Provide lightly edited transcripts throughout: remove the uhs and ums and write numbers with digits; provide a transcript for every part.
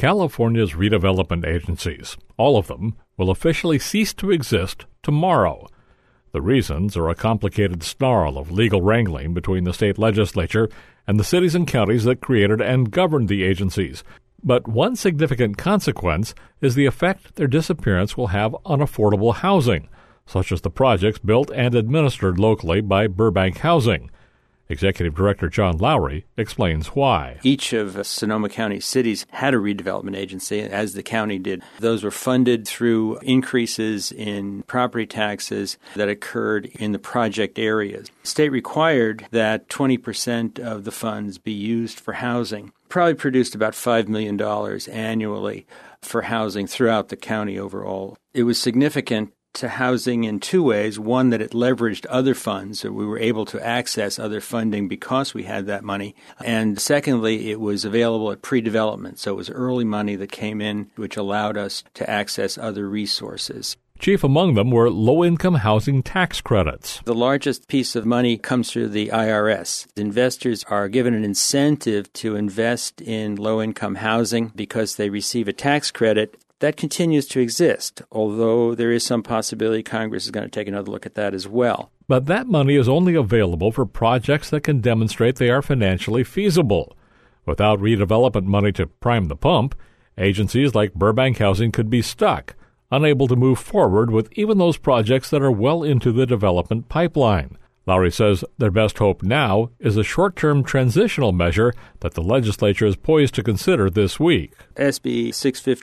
California's redevelopment agencies, all of them, will officially cease to exist tomorrow. The reasons are a complicated snarl of legal wrangling between the state legislature and the cities and counties that created and governed the agencies. But one significant consequence is the effect their disappearance will have on affordable housing, such as the projects built and administered locally by Burbank Housing. Executive Director John Lowry explains why. Each of Sonoma County cities had a redevelopment agency, as the county did. Those were funded through increases in property taxes that occurred in the project areas. The state required that 20% of the funds be used for housing. Probably produced about $5 million annually for housing throughout the county overall. It was significant to housing in two ways. One, that it leveraged other funds, so we were able to access other funding because we had that money. And secondly, it was available at pre-development, so it was early money that came in, which allowed us to access other resources. Chief among them were low-income housing tax credits. The largest piece of money comes through the IRS. Investors are given an incentive to invest in low-income housing because they receive a tax credit. That continues to exist, although there is some possibility Congress is going to take another look at that as well. But that money is only available for projects that can demonstrate they are financially feasible. Without redevelopment money to prime the pump, agencies like Burbank Housing could be stuck, unable to move forward with even those projects that are well into the development pipeline. Lowry says their best hope now is a short-term transitional measure that the legislature is poised to consider this week. SB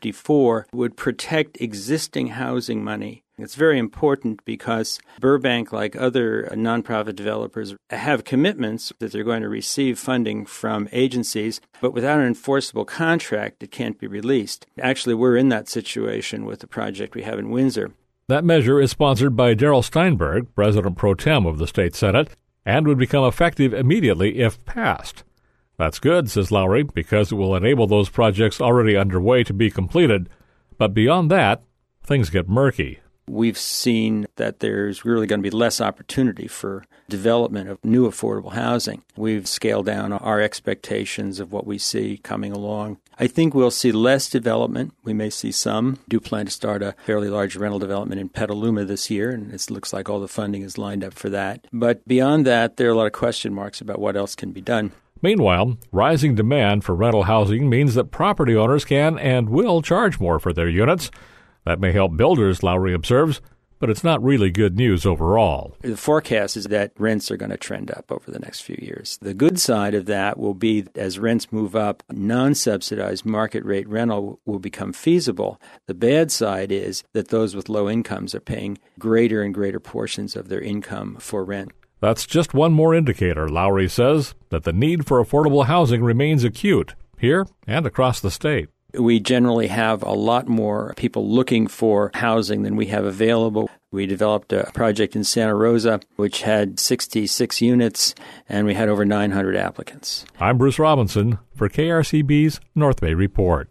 654 would protect existing housing money. It's very important because Burbank, like other nonprofit developers, have commitments that they're going to receive funding from agencies, but without an enforceable contract, it can't be released. Actually, we're in that situation with the project we have in Windsor. That measure is sponsored by Darrell Steinberg, President Pro Tem of the State Senate, and would become effective immediately if passed. That's good, says Lowry, because it will enable those projects already underway to be completed. But beyond that, things get murky. We've seen that there's really going to be less opportunity for development of new affordable housing. We've scaled down our expectations of what we see coming along. I think we'll see less development. We may see some. Do plan to start a fairly large rental development in Petaluma this year, and it looks like all the funding is lined up for that. But beyond that, there are a lot of question marks about what else can be done. Meanwhile, rising demand for rental housing means that property owners can and will charge more for their units. That may help builders, Lowry observes, but it's not really good news overall. The forecast is that rents are going to trend up over the next few years. The good side of that will be as rents move up, non-subsidized market rate rental will become feasible. The bad side is that those with low incomes are paying greater and greater portions of their income for rent. That's just one more indicator, Lowry says, that the need for affordable housing remains acute here and across the state. We generally have a lot more people looking for housing than we have available. We developed a project in Santa Rosa, which had 66 units, and we had over 900 applicants. I'm Bruce Robinson for KRCB's North Bay Report.